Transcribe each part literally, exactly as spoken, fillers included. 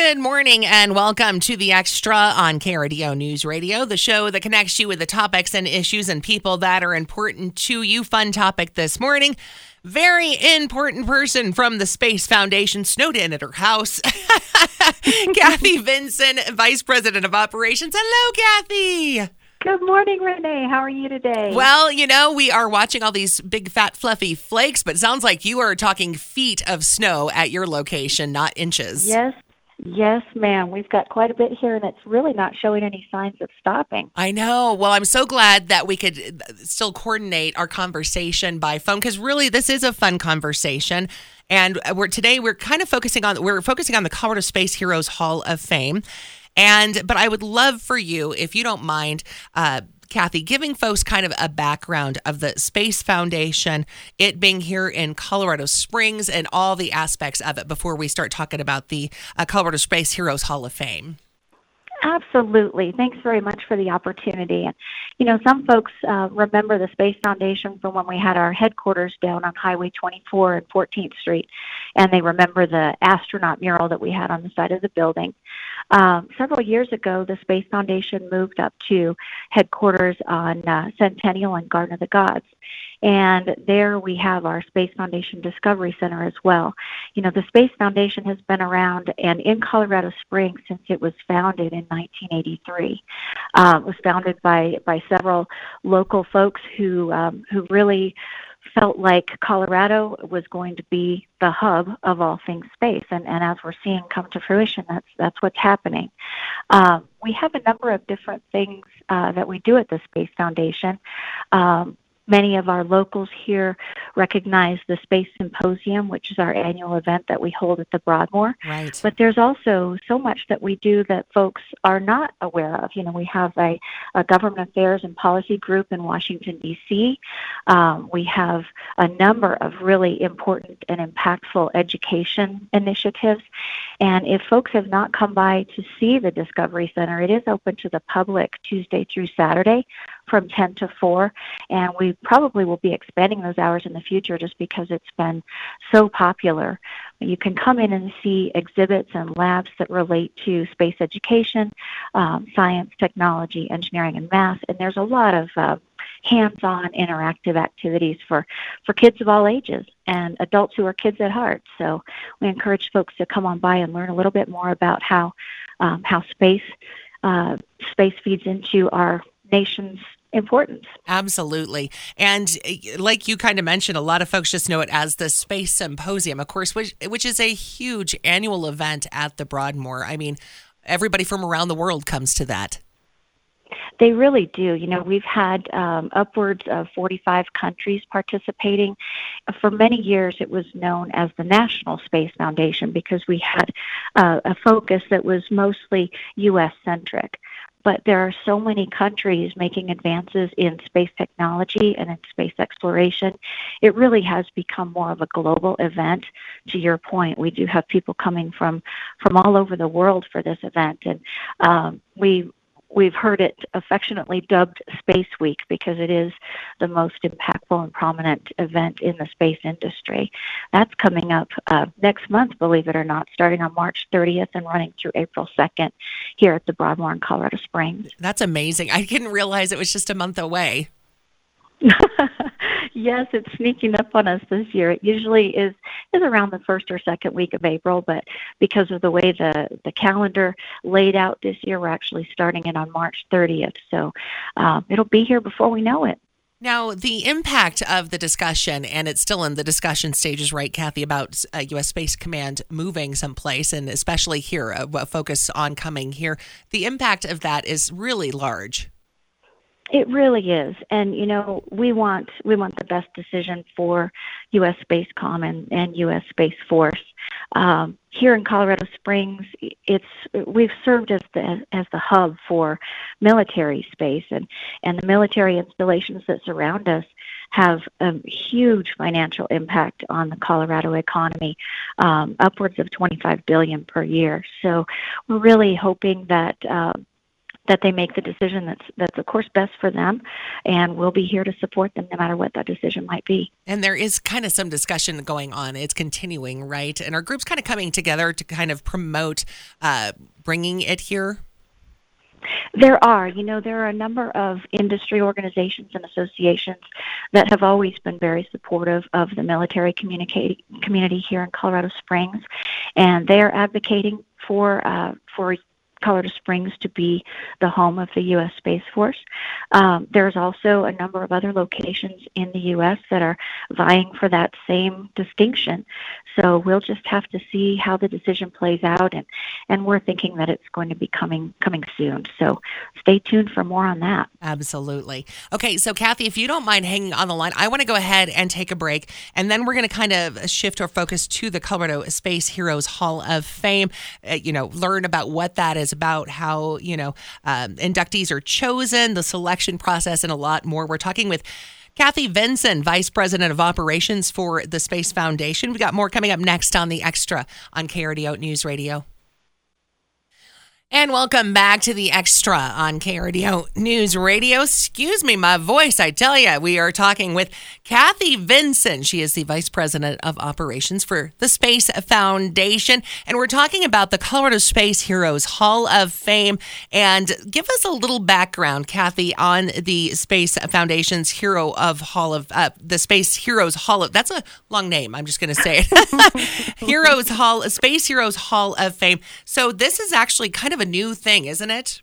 Good morning and welcome to The Extra on K R D O News Radio, the show that connects you with the topics and issues and people that are important to you. Fun topic this morning. Very important person from the Space Foundation snowed in at her house. Kathy Vinson, Vice President of Operations. Hello, Kathy. Good morning, Renee. How are you today? Well, you know, we are watching all these big, fat, fluffy flakes, but it sounds like you are talking feet of snow at your location, not inches. Yes. Yes, ma'am. We've got quite a bit here, and it's really not showing any signs of stopping. I know. Well, I'm so glad that we could still coordinate our conversation by phone, because really this is a fun conversation. And we're today we're kind of focusing on we're focusing on the Colorado Space Heroes Hall of Fame. And but I would love for you, if you don't mind, uh, Kathy, giving folks kind of a background of the Space Foundation, it being here in Colorado Springs, and all the aspects of it before we start talking about the uh, Colorado Space Heroes Hall of Fame. Absolutely. Thanks very much for the opportunity. And, you know, some folks uh, remember the Space Foundation from when we had our headquarters down on Highway twenty-four and fourteenth Street, and they remember the astronaut mural that we had on the side of the building. Um, several years ago, the Space Foundation moved up to headquarters on uh, Centennial and Garden of the Gods. And there we have our Space Foundation Discovery Center as well. You know, the Space Foundation has been around and in Colorado Springs since it was founded in nineteen eighty-three. Uh, it was founded by, by several local folks who um, who really felt like Colorado was going to be the hub of all things space. And, and as we're seeing come to fruition, that's, that's what's happening. Um, we have a number of different things uh, that we do at the Space Foundation. Um, Many of our locals here recognize the Space Symposium, which is our annual event that we hold at the Broadmoor. Right. But there's also so much that we do that folks are not aware of. You know, we have a, a government affairs and policy group in Washington, D C Um, we have a number of really important and impactful education initiatives. And if folks have not come by to see the Discovery Center, it is open to the public Tuesday through Saturday from ten to four, and we probably will be expanding those hours in the future just because it's been so popular. You can come in and see exhibits and labs that relate to space education, um, science, technology, engineering, and math, and there's a lot of uh, hands-on interactive activities for, for kids of all ages and adults who are kids at heart. So we encourage folks to come on by and learn a little bit more about how um, how space uh, space feeds into our nation's importance. Absolutely. And like you kind of mentioned, a lot of folks just know it as the Space Symposium, of course, which, which is a huge annual event at the Broadmoor. I mean, everybody from around the world comes to that. They really do. You know, we've had um, upwards of forty-five countries participating. For many years, it was known as the National Space Foundation because we had uh, a focus that was mostly U S-centric. But there are so many countries making advances in space technology and in space exploration. It really has become more of a global event. To your point, we do have people coming from, from all over the world for this event. And um, we We've heard it affectionately dubbed Space Week because it is the most impactful and prominent event in the space industry. That's coming up uh, next month, believe it or not, starting on March thirtieth and running through April second here at the Broadmoor in Colorado Springs. That's amazing. I didn't realize it was just a month away. Yes, it's sneaking up on us this year. It usually is is around the first or second week of April, but because of the way the, the calendar laid out this year, we're actually starting it on March thirtieth. So um, it'll be here before we know it. Now, the impact of the discussion, and it's still in the discussion stages, right, Kathy, about uh, U S Space Command moving someplace, and especially here, a focus on coming here. The impact of that is really large. It really is, and you know we want we want the best decision for U S Spacecom and, and U S Space Force. Um, here in Colorado Springs, it's we've served as the as the hub for military space, and, and the military installations that surround us have a huge financial impact on the Colorado economy, um, upwards of twenty-five billion dollars per year. So we're really hoping that. Um, that they make the decision that's, that's of course, best for them. And we'll be here to support them no matter what that decision might be. And there is kind of some discussion going on. It's continuing, right? And our group's kind of coming together to kind of promote uh, bringing it here. There are, you know, there are a number of industry organizations and associations that have always been very supportive of the military communica- community here in Colorado Springs, and they are advocating for uh, for Colorado Springs to be the home of the U S Space Force. Um, there's also a number of other locations in the U S that are vying for that same distinction. So we'll just have to see how the decision plays out, and, and we're thinking that it's going to be coming coming soon. So stay tuned for more on that. Absolutely. Okay, so Kathy, if you don't mind hanging on the line, I want to go ahead and take a break, and then we're going to kind of shift our focus to the Colorado Space Heroes Hall of Fame, uh, you know, learn about what that is about, how, you know, um, inductees are chosen, the selection process, and a lot more. We're talking with Kathy Vinson, Vice President of Operations for the Space Foundation. We've got more coming up next on The Extra on K R D O News Radio. And welcome back to The Extra on K R D O News Radio. Excuse me, my voice, I tell you. We are talking with Kathy Vinson. She is the Vice President of Operations for the Space Foundation. And we're talking about the Colorado Space Heroes Hall of Fame. And give us a little background, Kathy, on the Space Foundation's Hero of Hall of, uh, the Space Heroes Hall of, that's a long name, I'm just going to say it. Heroes Hall, Space Heroes Hall of Fame. So this is actually kind of a new thing, isn't it?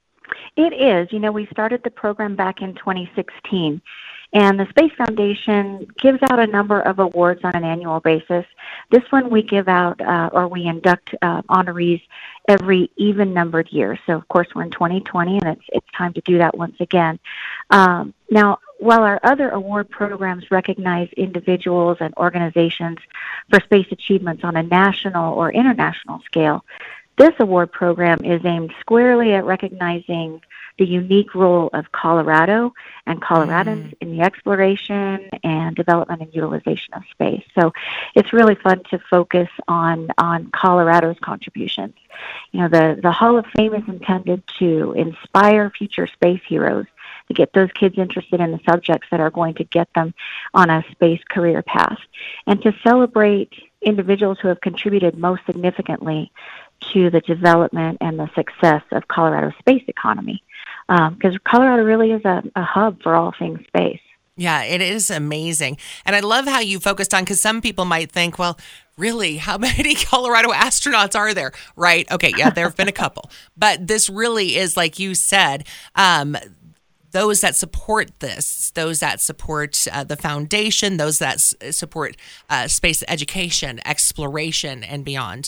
It is. You know, we started the program back in twenty sixteen, and the Space Foundation gives out a number of awards on an annual basis. This one we give out, uh, or we induct uh, honorees every even-numbered year. So, of course, we're in twenty twenty, and it's it's time to do that once again. Um, now, while our other award programs recognize individuals and organizations for space achievements on a national or international scale, this award program is aimed squarely at recognizing the unique role of Colorado and Coloradans mm. in the exploration and development and utilization of space. So it's really fun to focus on, on Colorado's contributions. You know, the, the Hall of Fame is intended to inspire future space heroes, to get those kids interested in the subjects that are going to get them on a space career path, and to celebrate individuals who have contributed most significantly to the development and the success of Colorado's space economy. Because um, Colorado really is a, a hub for all things space. Yeah, it is amazing. And I love how you focused on, because some people might think, well, really, how many Colorado astronauts are there? Right. Okay. Yeah, there have been a couple. But this really is, like you said, um, those that support this, those that support uh, the foundation, those that s- support uh, space education, exploration, and beyond.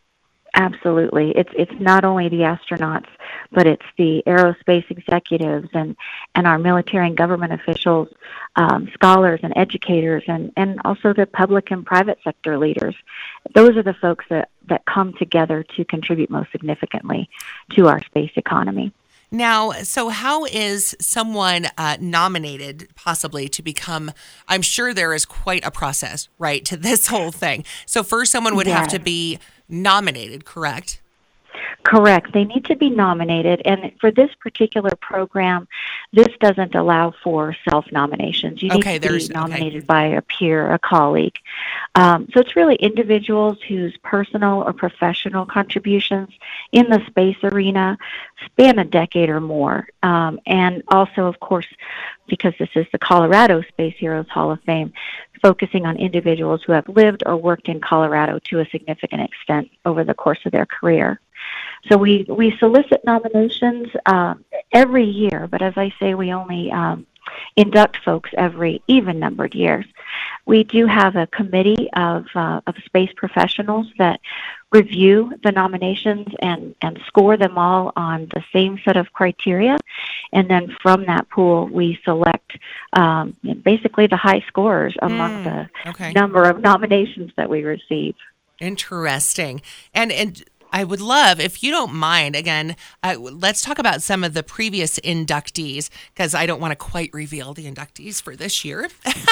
Absolutely. It's it's not only the astronauts, but it's the aerospace executives and, and our military and government officials, um, scholars and educators, and, and also the public and private sector leaders. Those are the folks that, that come together to contribute most significantly to our space economy. Now, so how is someone uh, nominated possibly to become, I'm sure there is quite a process, right, to this whole thing. So first someone would yes. have to be nominated, correct? Correct. They need to be nominated. And for this particular program, this doesn't allow for self-nominations. You need okay, to be nominated okay. by a peer, a colleague. Um, so it's really individuals whose personal or professional contributions in the space arena span a decade or more. Um, and also, of course, because this is the Colorado Space Heroes Hall of Fame, focusing on individuals who have lived or worked in Colorado to a significant extent over the course of their career. So we, we solicit nominations uh, every year, but as I say, we only um, induct folks every even-numbered years. We do have a committee of, uh, of space professionals that review the nominations and, and score them all on the same set of criteria. And then from that pool, we select um, basically the high scorers among mm, the okay. number of nominations that we receive. Interesting. And and I would love, if you don't mind, again, uh, let's talk about some of the previous inductees, because I don't want to quite reveal the inductees for this year.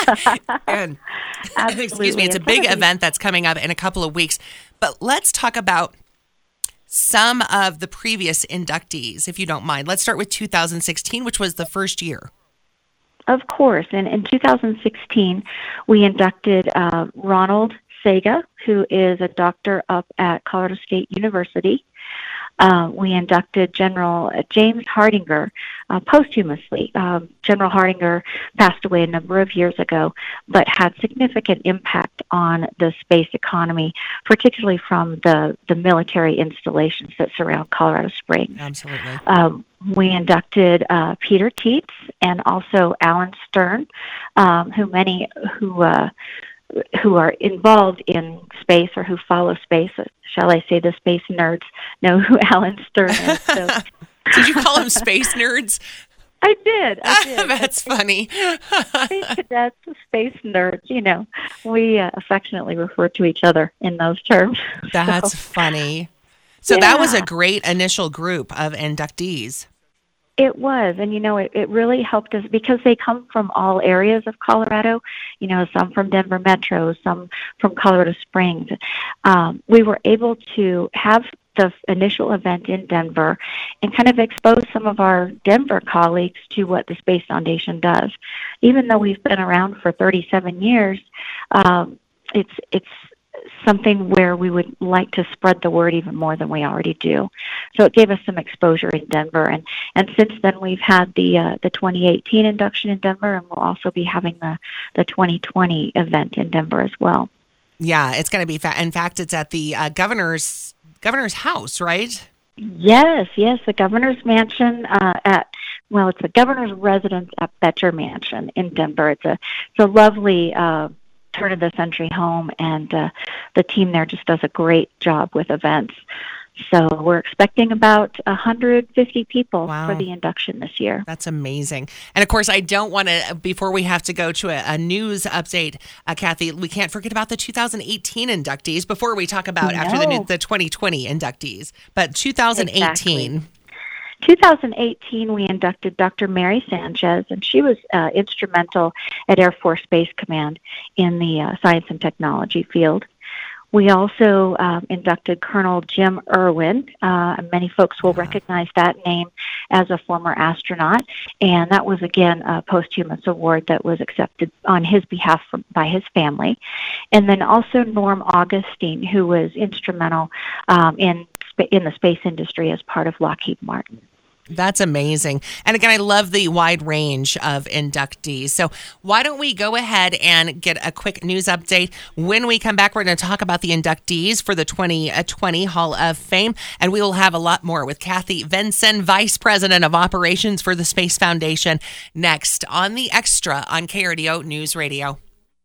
and, excuse me, it's a big event that's coming up in a couple of weeks. But let's talk about some of the previous inductees, if you don't mind. Let's start with two thousand sixteen, which was the first year. Of course. And in two thousand sixteen, we inducted uh, Ronald Sega, who is a doctor up at Colorado State University. Uh, we inducted General James Hardinger uh, posthumously. Um, General Hardinger passed away a number of years ago, but had significant impact on the space economy, particularly from the, the military installations that surround Colorado Springs. Absolutely. Um, we inducted uh, Peter Teets and also Alan Stern, um, who many who uh, who are involved in space or who follow space, shall I say the space nerds, know who Alan Stern is. So. Did you call him space nerds? I did. I did. That's funny. Space cadets, space nerds, you know, we uh, affectionately refer to each other in those terms. That's so, funny. So yeah. that was a great initial group of inductees. It was, and you know, it, it really helped us because they come from all areas of Colorado, you know, some from Denver Metro, some from Colorado Springs. Um, we were able to have the initial event in Denver and kind of expose some of our Denver colleagues to what the Space Foundation does. Even though we've been around for thirty-seven years, um, it's it's something where we would like to spread the word even more than we already do. So it gave us some exposure in Denver, and, and since then we've had the uh, the twenty eighteen induction in Denver, and we'll also be having the, the twenty twenty event in Denver as well. Yeah, it's going to be, fa- in fact, it's at the uh, governor's governor's house, right? Yes, yes, the governor's mansion uh, at, well, it's the governor's residence at Betcher Mansion in Denver. It's a, it's a lovely uh turn of the century home, and uh, the team there just does a great job with events. So we're expecting about one hundred fifty people wow. for the induction this year. That's amazing. And of course, I don't want to, before we have to go to a, a news update, uh, Kathy, we can't forget about the two thousand eighteen inductees before we talk about no. after the, new, the twenty twenty inductees. But two thousand eighteen. Exactly. two thousand eighteen, we inducted Doctor Mary Sanchez, and she was uh, instrumental at Air Force Space Command in the uh, science and technology field. We also um, inducted Colonel Jim Irwin. Uh, many folks will recognize that name as a former astronaut, and that was, again, a posthumous award that was accepted on his behalf from, by his family. And then also Norm Augustine, who was instrumental um, in, in the space industry as part of Lockheed Martin. That's amazing. And again, I love the wide range of inductees. So why don't we go ahead and get a quick news update. When we come back, we're going to talk about the inductees for the twenty twenty Hall of Fame. And we will have a lot more with Kathy Venson, Vice President of Operations for the Space Foundation, next on The Extra on K R D O News Radio.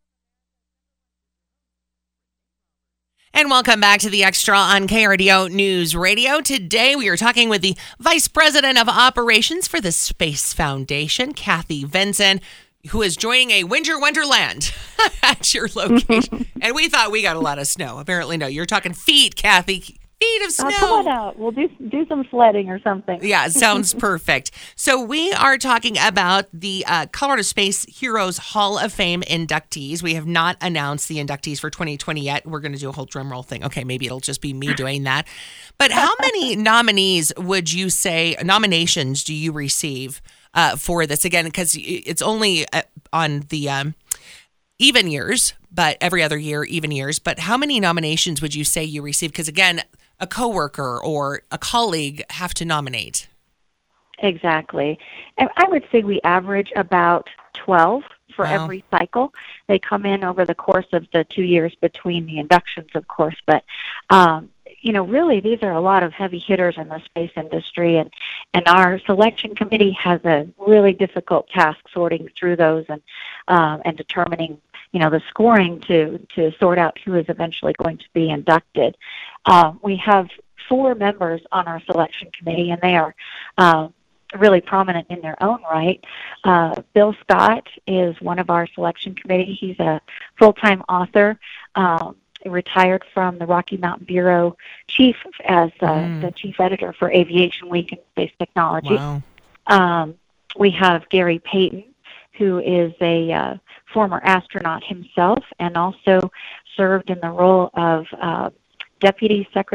And welcome back to The Extra on K R D O News Radio. Today we are talking with the Vice President of Operations for the Space Foundation, Kathy Venson, who is joining a winter wonderland at your location. And we thought we got a lot of snow. Apparently, no. You're talking feet, Kathy. Feet of snow. Uh, come on out. We'll do do some sledding or something. Yeah, sounds perfect. So we are talking about the uh, Colorado Space Heroes Hall of Fame inductees. We have not announced the inductees for twenty twenty yet. We're going to do a whole drum roll thing. Okay, maybe it'll just be me doing that. But how many nominees would you say, nominations do you receive uh, for this? Again, because it's only uh, on the um, even years, but every other year, even years. But how many nominations would you say you receive? Because again, a coworker or a colleague have to nominate. Exactly. And I would say we average about twelve for wow. every cycle. They come in over the course of the two years between the inductions, of course. But, um, you know, really, these are a lot of heavy hitters in the space industry. And, and our selection committee has a really difficult task sorting through those and um, and determining, you know, the scoring to, to sort out who is eventually going to be inducted. Uh, we have four members on our selection committee, and they are uh, really prominent in their own right. Uh, Bill Scott is one of our selection committee. He's a full-time author, um, retired from the Rocky Mountain Bureau chief as uh, mm. the chief editor for Aviation Week and Space Technology. Wow. Um, we have Gary Payton, who is a uh, former astronaut himself and also served in the role of uh, Deputy Secretary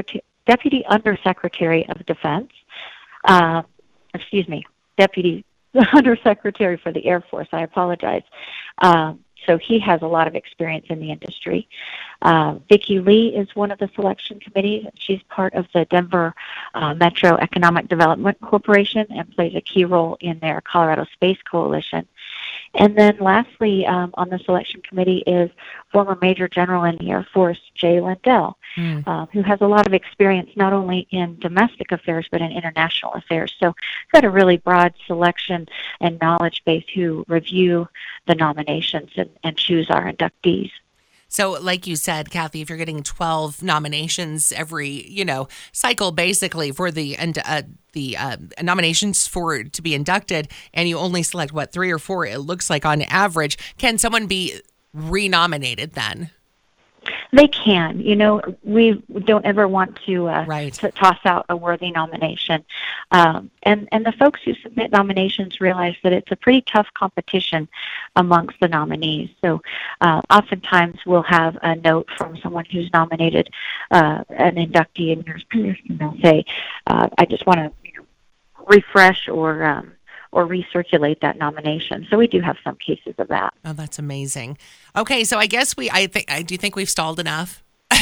Deputy Undersecretary of Defense, uh, excuse me, Deputy Undersecretary for the Air Force, I apologize. Um, so he has a lot of experience in the industry. Uh, Vicki Lee is one of the selection committees. She's part of the Denver uh, Metro Economic Development Corporation and plays a key role in their Colorado Space Coalition. And then lastly, um, on the selection committee is former Major General in the Air Force, Jay Lindell, mm. uh, who has a lot of experience not only in domestic affairs but in international affairs. So we've got a really broad selection and knowledge base who review the nominations and, and choose our inductees. So like you said, Kathy, if you're getting twelve nominations every, you know, cycle basically for the and uh, the uh, nominations for to be inducted, and you only select, what, three or four, it looks like on average, can someone be renominated then? They can. You know, we don't ever want to, uh, right. to toss out a worthy nomination. Um, and, and the folks who submit nominations realize that it's a pretty tough competition amongst the nominees. So uh, oftentimes we'll have a note from someone who's nominated uh, an inductee in years previous, and they'll say, uh, I just want to you know, refresh or um, or recirculate that nomination. So we do have some cases of that. Oh, that's amazing. Okay, so I guess we, I think, I do you think we've stalled enough?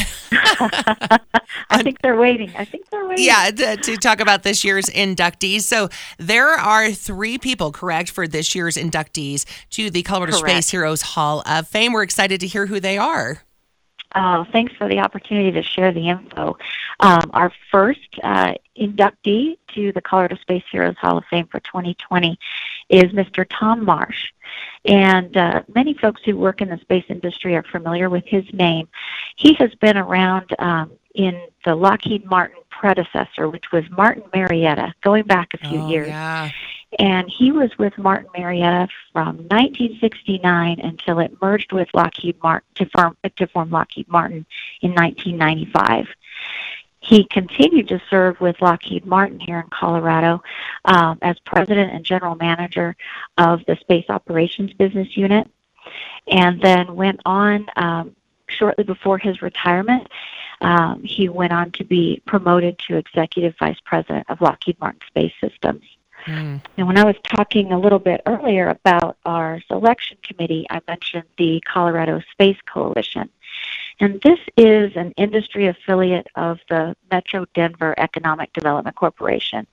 I think they're waiting. I think they're waiting. Yeah, to, to talk about this year's inductees. So there are three people, correct, for this year's inductees to the Colorado Correct. Space Heroes Hall of Fame. We're excited to hear who they are. Oh, thanks for the opportunity to share the info. Um, our first uh, inductee to the Colorado Space Heroes Hall of Fame for twenty twenty is Mister Tom Marsh. And uh, many folks who work in the space industry are familiar with his name. He has been around um, in the Lockheed Martin predecessor, which was Martin Marietta, going back a few oh, years. Yeah. And he was with Martin Marietta from nineteen sixty-nine until it merged with Lockheed Martin to form, to form Lockheed Martin in nineteen ninety-five. He continued to serve with Lockheed Martin here in Colorado um, as president and general manager of the Space Operations Business Unit, and then went on um, shortly before his retirement. Um, he went on to be promoted to executive vice president of Lockheed Martin Space Systems. Mm. And when I was talking a little bit earlier about our selection committee, I mentioned the Colorado Space Coalition. And this is an industry affiliate of the Metro Denver Economic Development Corporation.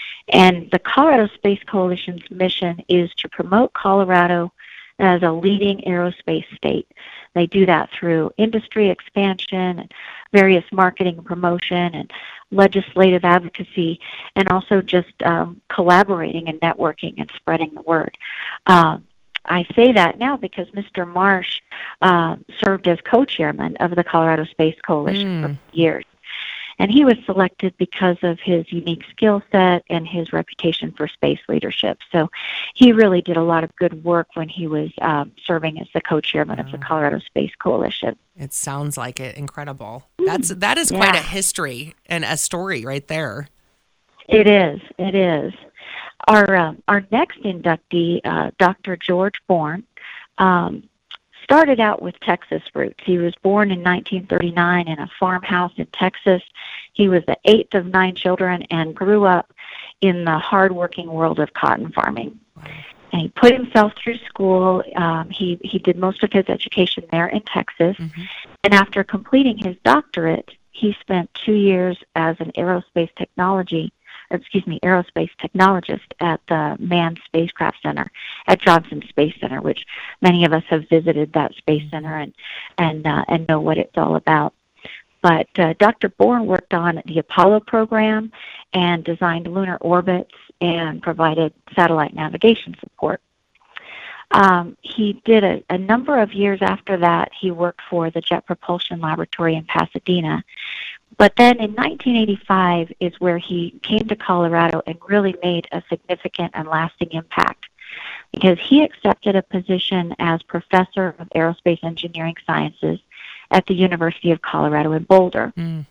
And the Colorado Space Coalition's mission is to promote Colorado as a leading aerospace state. They do that through industry expansion, and various marketing and promotion, and legislative advocacy, and also just um, collaborating and networking and spreading the word. Um, I say that now because Mister Marsh uh, served as co-chairman of the Colorado Space Coalition mm. for years. And he was selected because of his unique skill set and his reputation for space leadership. So he really did a lot of good work when he was um, serving as the co-chairman oh. of the Colorado Space Coalition. It sounds like it. Incredible. That's that is quite yeah. a history and a story right there. It is. It is. Our um, our next inductee, uh, Doctor George Bourne, um, started out with Texas roots. He was born in nineteen thirty-nine in a farmhouse in Texas. He was the eighth of nine children and grew up in the hard-working world of cotton farming. Wow. And he put himself through school. Um, he, he did most of his education there in Texas. Mm-hmm. And after completing his doctorate, he spent two years as an aerospace technology excuse me, aerospace technologist at the Manned Spacecraft Center at Johnson Space Center, which many of us have visited that space center and and uh, and know what it's all about. But uh, Doctor Bourne worked on the Apollo program and designed lunar orbits and provided satellite navigation support. Um, he did a, a number of years after that. He worked for the Jet Propulsion Laboratory in Pasadena. But then in nineteen eighty-five is where he came to Colorado and really made a significant and lasting impact, because he accepted a position as professor of aerospace engineering sciences at the University of Colorado in Boulder. Mm.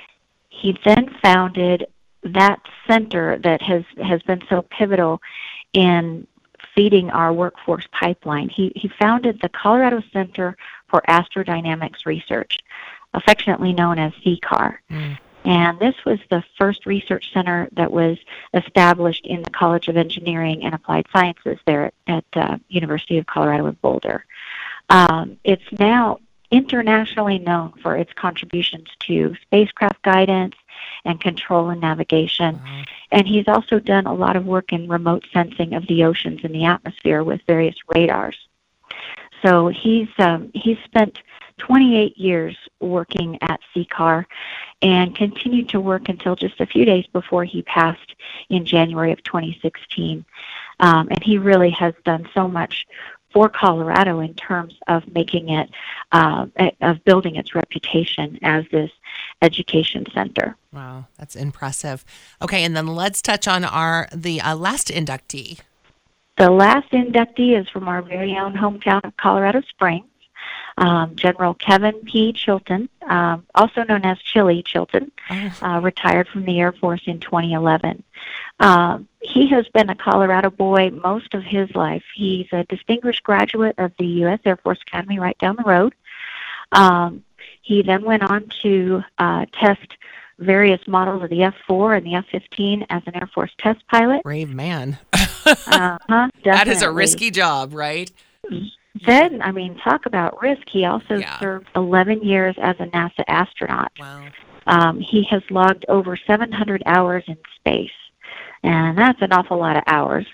He then founded that center that has, has been so pivotal in feeding our workforce pipeline. He, he founded the Colorado Center for Astrodynamics Research, affectionately known as C C A R. Mm. And this was the first research center that was established in the College of Engineering and Applied Sciences there at, at uh, University of Colorado in Boulder. Um, it's now internationally known for its contributions to spacecraft guidance and control and navigation. Wow. And he's also done a lot of work in remote sensing of the oceans and the atmosphere with various radars. So he's um, he's spent twenty-eight years working at C C A R and continued to work until just a few days before he passed in January of twenty sixteen. Um, and he really has done so much for Colorado in terms of making it, uh, of building its reputation as this education center. Wow, that's impressive. Okay, and then let's touch on our the uh, last inductee. The last inductee is from our very own hometown of Colorado Springs, um, General Kevin P. Chilton, um, also known as Chili Chilton, Oh. uh, retired from the Air Force in twenty eleven. Um, he has been a Colorado boy most of his life. He's a distinguished graduate of the U S Air Force Academy right down the road. Um, he then went on to uh, test various models of the F four and the F fifteen as an Air Force test pilot. Brave man. Uh-huh, That is a definitely. risky job, right? Then, I mean, talk about risk. He also Yeah. served eleven years as a NASA astronaut. Wow. Um, he has logged over seven hundred hours in space, and that's an awful lot of hours.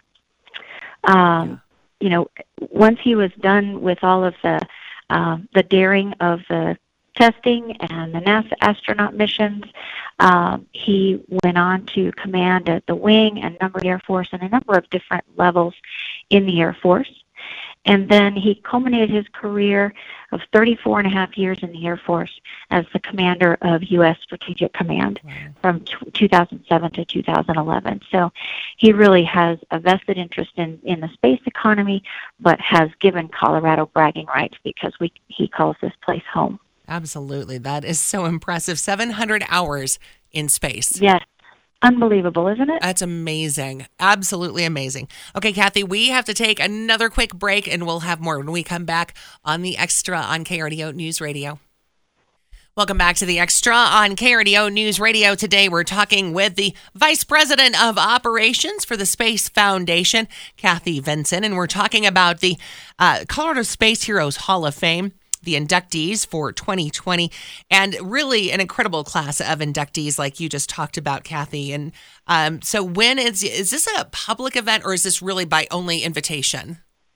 Um, You know, once he was done with all of the um, the daring of the testing and the NASA astronaut missions, um, he went on to command at the Wing and Numbered Air Force and a number of different levels in the Air Force. And then he culminated his career of thirty-four and a half years in the Air Force as the commander of U S Strategic Command Wow. from t- two thousand seven to two thousand eleven. So he really has a vested interest in, in the space economy, but has given Colorado bragging rights because we he calls this place home. Absolutely. That is so impressive. seven hundred hours in space. Yes. Unbelievable, isn't it? That's amazing. Absolutely amazing. Okay, Kathy, we have to take another quick break and we'll have more when we come back on the Extra on K R D O News Radio. Welcome back to the Extra on K R D O News Radio. Today we're talking with the Vice President of Operations for the Space Foundation, Kathy Vinson, and we're talking about the uh, Colorado Space Heroes Hall of Fame, the inductees for twenty twenty, and really an incredible class of inductees like you just talked about, Kathy. And um, so when is is this a public event or is this really by only invitation?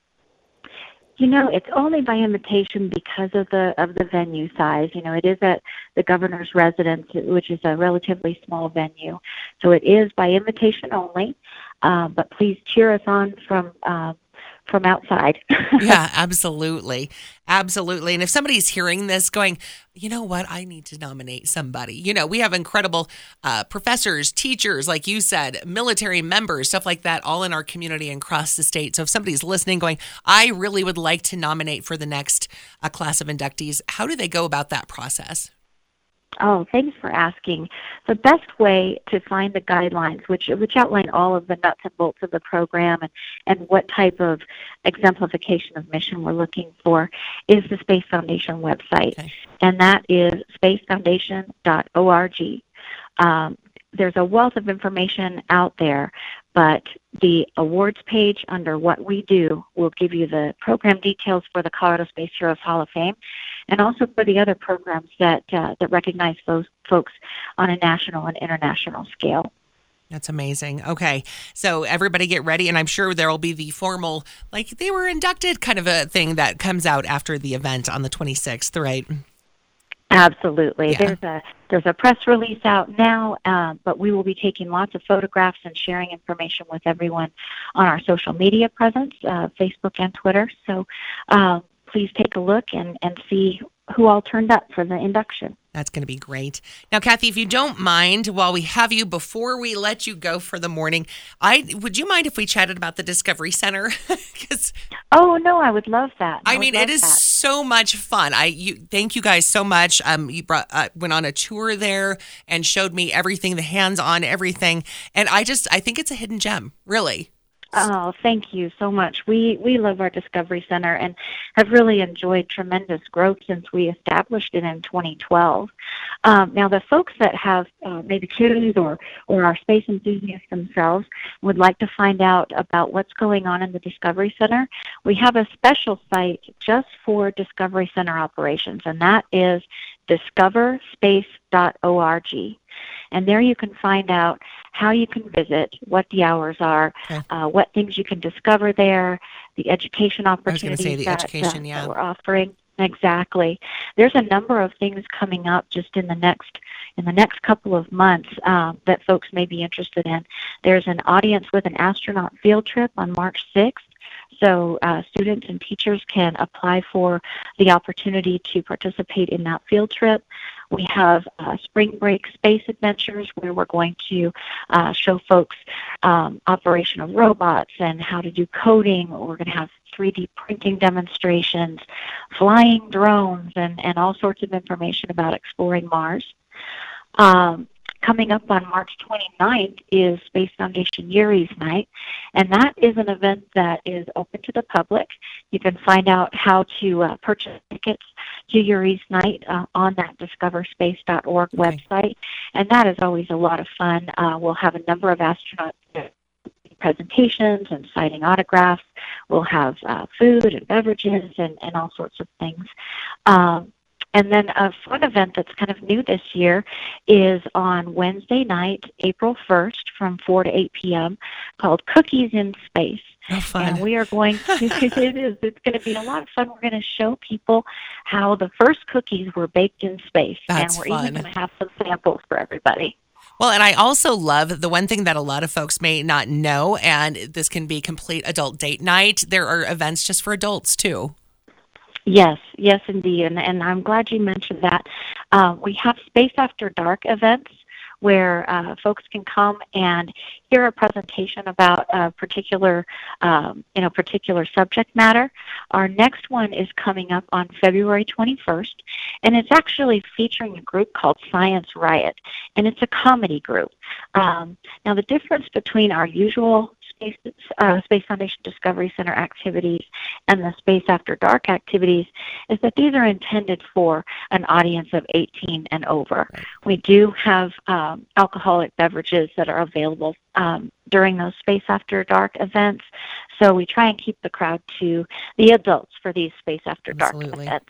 You know, it's only by invitation because of the of the venue size. You know, it is at the governor's residence, which is a relatively small venue. So it is by invitation only. Uh, but please cheer us on from uh, from outside. Yeah, absolutely. Absolutely. And if somebody's hearing this going, you know what, I need to nominate somebody. You know, we have incredible uh, professors, teachers, like you said, military members, stuff like that, all in our community and across the state. So if somebody's listening going, I really would like to nominate for the next uh, class of inductees, how do they go about that process? Oh, thanks for asking. The best way to find the guidelines, which which outline all of the nuts and bolts of the program and, and what type of exemplification of mission we're looking for, is the Space Foundation website. Okay. And that is space foundation dot org. Um, there's a wealth of information out there, but the awards page under What We Do will give you the program details for the Colorado Space Heroes Hall of Fame, and also for the other programs that uh, that recognize those folks on a national and international scale. That's amazing. Okay. So everybody get ready, and I'm sure there will be the formal, like they were inducted kind of a thing that comes out after the event on the twenty-sixth, right? Absolutely. Yeah. There's a there's a press release out now, uh, but we will be taking lots of photographs and sharing information with everyone on our social media presence, uh, Facebook and Twitter. So uh, please take a look and, and see who all turned up for the induction. That's going to be great. Now, Kathy, if you don't mind, while we have you, before we let you go for the morning, I would you mind if we chatted about the Discovery Center? Because Oh no, I would love that. I would mean, love it is that. so much fun. I you thank you guys so much. Um, you brought uh, went on a tour there and showed me everything, the hands-on everything, and I just I think it's a hidden gem, really. Oh, thank you so much. We we love our Discovery Center and have really enjoyed tremendous growth since we established it in twenty twelve. Um, now, the folks that have uh, maybe kids or, or are space enthusiasts themselves would like to find out about what's going on in the Discovery Center, we have a special site just for Discovery Center operations, and that is discover space dot org. And there you can find out how you can visit, what the hours are, okay. uh, what things you can discover there, the education opportunities I was say the that, education, uh, yeah. that we're offering. Exactly. There's a number of things coming up just in the next in the next couple of months um, that folks may be interested in. There's an audience with an astronaut field trip on March sixth. So uh, students and teachers can apply for the opportunity to participate in that field trip. We have uh, spring break space adventures where we're going to uh, show folks um, operation of robots and how to do coding. We're going to have three D printing demonstrations, flying drones, and, and all sorts of information about exploring Mars. Um, Coming up on March twenty-ninth is Space Foundation Yuri's Night, and that is an event that is open to the public. You can find out how to uh, purchase tickets to Yuri's Night uh, on that discover space dot org okay. website, and that is always a lot of fun. Uh, we'll have a number of astronauts presentations and signing autographs. We'll have uh, food and beverages and, and all sorts of things. Um, And then a fun event that's kind of new this year is on Wednesday night, April first, from four to eight p.m., called Cookies in Space. Oh, fun. And we are going to, it is, it's going to be a lot of fun. We're going to show people how the first cookies were baked in space. That's and we're fun. even going to have some samples for everybody. Well, and I also love the one thing that a lot of folks may not know, and this can be complete adult date night. There are events just for adults, too. Yes, yes, indeed, and, and I'm glad you mentioned that. Uh, we have Space After Dark events where uh, folks can come and hear a presentation about a particular, um, you know, particular subject matter. Our next one is coming up on February twenty-first, and it's actually featuring a group called Science Riot, and it's a comedy group. Um, now, the difference between our usual Space, uh, Space Foundation Discovery Center activities and the Space After Dark activities is that these are intended for an audience of eighteen and over. We do have um, alcoholic beverages that are available um, during those Space After Dark events, so we try and keep the crowd to the adults for these Space After Dark Absolutely. events.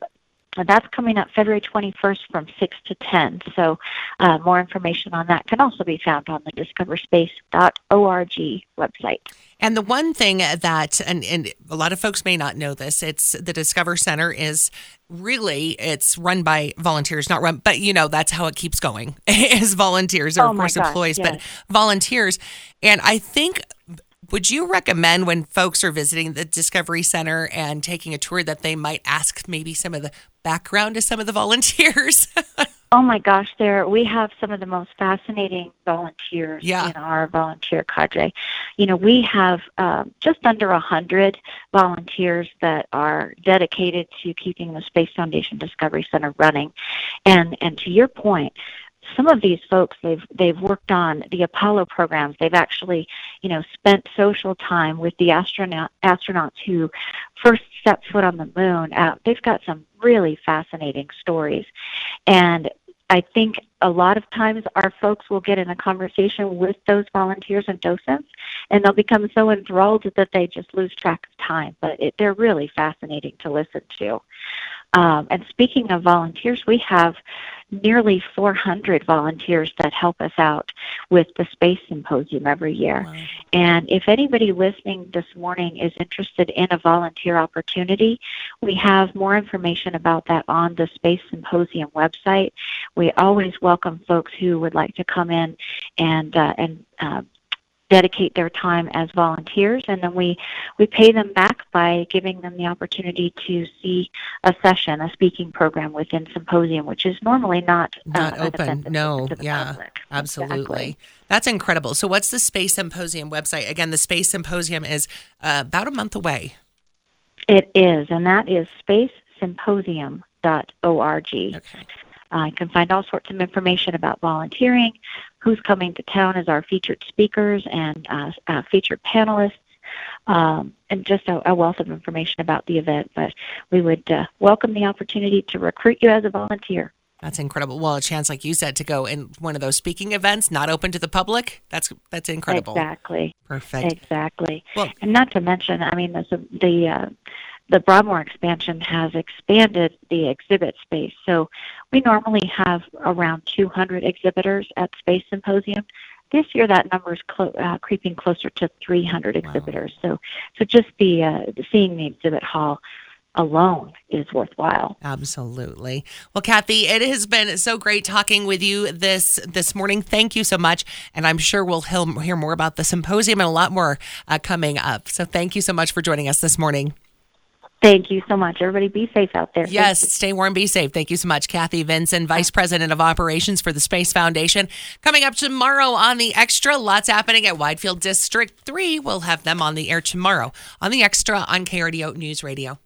And that's coming up February twenty-first from six to ten. So uh, more information on that can also be found on the discover space dot org website. And the one thing that, and, and a lot of folks may not know this, it's the Discover Center is really, it's run by volunteers, not run, but you know, that's how it keeps going, is volunteers, or oh of course gosh, employees, yes. but volunteers. And I think, would you recommend when folks are visiting the Discovery Center and taking a tour that they might ask maybe some of the background to some of the volunteers? Oh my gosh, there we have some of the most fascinating volunteers yeah. in our volunteer cadre. You know, we have um, just under a hundred volunteers that are dedicated to keeping the Space Foundation Discovery Center running. And and to your point, some of these folks, they've they've worked on the Apollo programs. They've actually, you know, spent social time with the astronaut astronauts who first stepped foot on the moon. Uh, they've got some really fascinating stories, and I think a lot of times our folks will get in a conversation with those volunteers and docents, and they'll become so enthralled that they just lose track of time. But it, they're really fascinating to listen to. Um, and speaking of volunteers, we have nearly four hundred volunteers that help us out with the Space Symposium every year. Wow. And if anybody listening this morning is interested in a volunteer opportunity, we have more information about that on the Space Symposium website. We always welcome folks who would like to come in and uh, and uh, dedicate their time as volunteers, and then we, we pay them back by giving them the opportunity to see a session, a speaking program within Symposium, which is normally not, not uh, open. No, to the yeah, public. absolutely. Exactly. That's incredible. So what's the Space Symposium website? Again, the Space Symposium is uh, about a month away. It is, and that is space symposium dot org. Okay. Uh, you can find all sorts of information about volunteering, who's coming to town as our featured speakers and uh, uh, featured panelists, um, and just a, a wealth of information about the event. But we would uh, welcome the opportunity to recruit you as a volunteer. That's incredible. Well, a chance, like you said, to go in one of those speaking events, not open to the public. That's that's incredible. Exactly. Perfect. Exactly. Well, and not to mention, I mean, the the uh, the Broadmoor expansion has expanded the exhibit space. So we normally have around two hundred exhibitors at Space Symposium. This year, that number is clo- uh, creeping closer to three hundred exhibitors. Wow. So, so just the uh, seeing the exhibit hall alone is worthwhile. Absolutely. Well, Kathy, it has been so great talking with you this this morning. Thank you so much. And I'm sure we'll hear more about the symposium and a lot more uh, coming up. So thank you so much for joining us this morning. Thank you so much. Everybody be safe out there. Yes, stay warm, be safe. Thank you so much. Kathy Vinson, Vice President of Operations for the Space Foundation. Coming up tomorrow on The Extra, lots happening at Widefield District three. We'll have them on the air tomorrow on The Extra on K R D O News Radio.